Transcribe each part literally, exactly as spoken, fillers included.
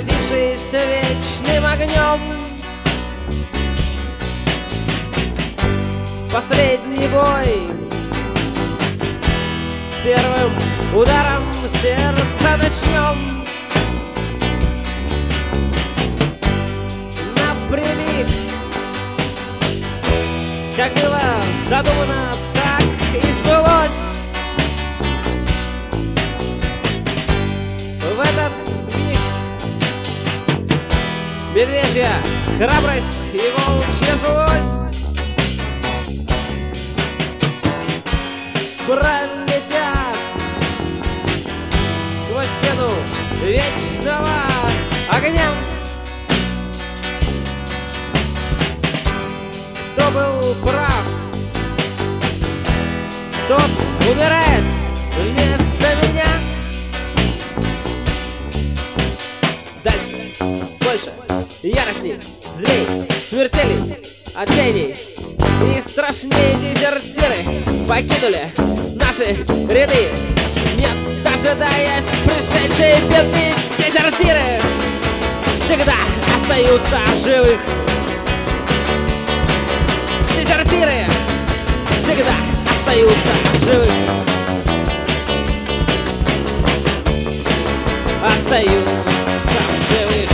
светившийся вечным огнем. Последний бой с первым ударом сердца начнем. Напрямик, как было задумано, так и сбылось. В этот миг медвежья храбрость и волчья злость пролетят сквозь стену вечного огня. Кто был прав, тот умирает вместо меня. Дальше, больше, яростней, злей, смертелей, отчаяний и страшнее дезертиры покинули наши ряды, не дожидаясь пришедшей беды. Дезертиры всегда остаются в живых. Дезертиры всегда остаются в живых. Остаются в живых.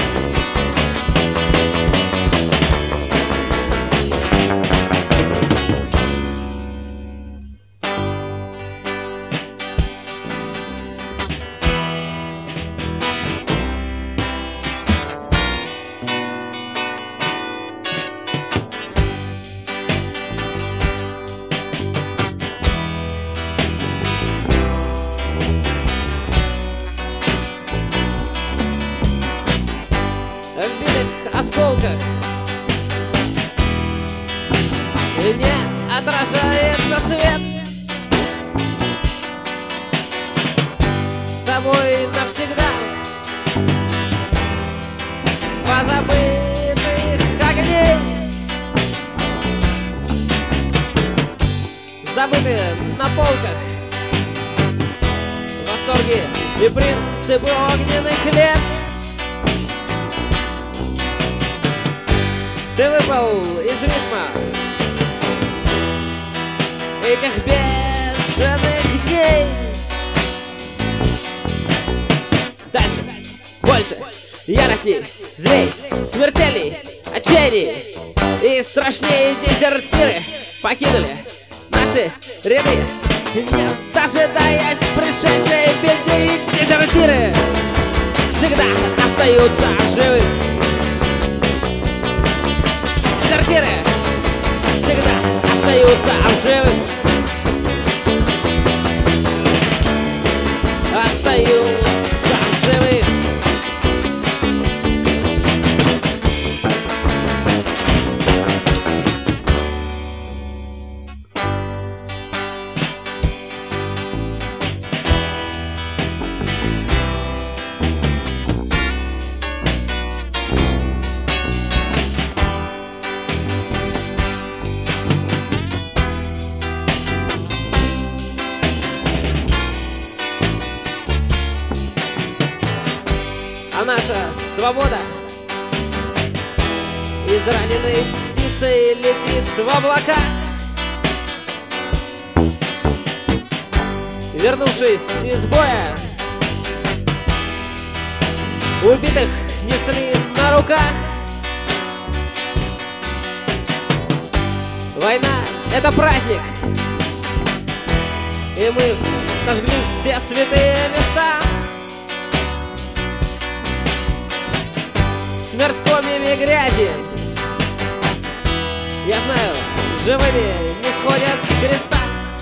В битых осколках не отражается свет. Тобой навсегда позабытых огней, забыты на полках восторги и принципы огненных лет. Ты выпал из ритма этих бешеных дней. Дальше, больше, яростней, злей, смертелей, отчаяний и страшнее дезертиры покинули наши ряды, не дожидаясь пришедшей беды. Дезертиры всегда остаются в живых. Дезертиры всегда остаются в живых. Остаются в живых. А наша свобода израненной птицей летит в облака. Вернувшись из боя, убитых несли на руках. Война — это праздник, и мы сожгли все святые места. Смерть комьями грязи, я знаю, живыми не сходят с креста.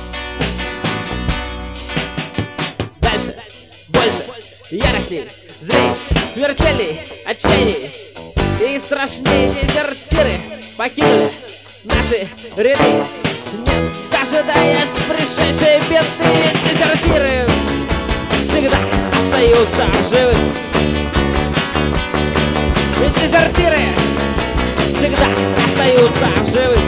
Дальше, больше, яростней, злей, смертельней, отчаяний и страшнее дезертиры покинули наши ряды, не дожидаясь пришедшей беды. Дезертиры всегда остаются в живых. Дезертиры всегда остаются в живых.